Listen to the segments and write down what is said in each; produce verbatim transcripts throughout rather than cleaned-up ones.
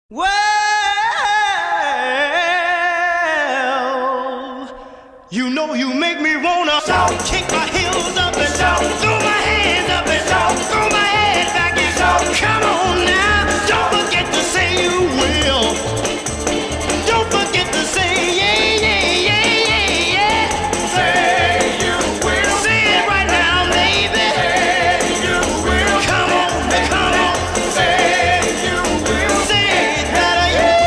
Well, you know you make me wanna shout, kick my heels up and shout, throw my hands up and shout, throw my head back and shout. Come on now, don't forget to say you will. Don't forget to say yeah, yeah, yeah, yeah, yeah. Say you will. Say it right now, baby. Say you will. Come on, come on. Say you will. Say it better, yeah.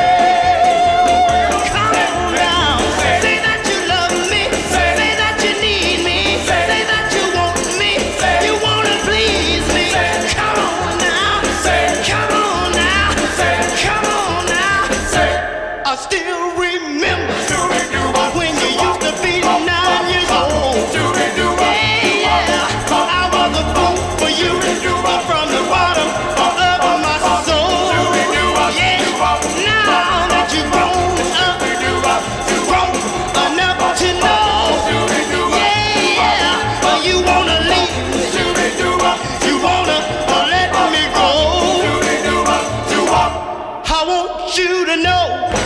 Come on now. Say that you love me. Say that you need me. Say that you want me. You wanna please me. Come on now. Come on now. Come on now. I still remember when you used to be nine years old. Yeah, yeah. I was a fool for you from the bottom of my soul. Yeah. Now that you've grown up, grown enough to know. Yeah, yeah. Uh, You wanna leave me. You wanna uh, let me go. I want you to know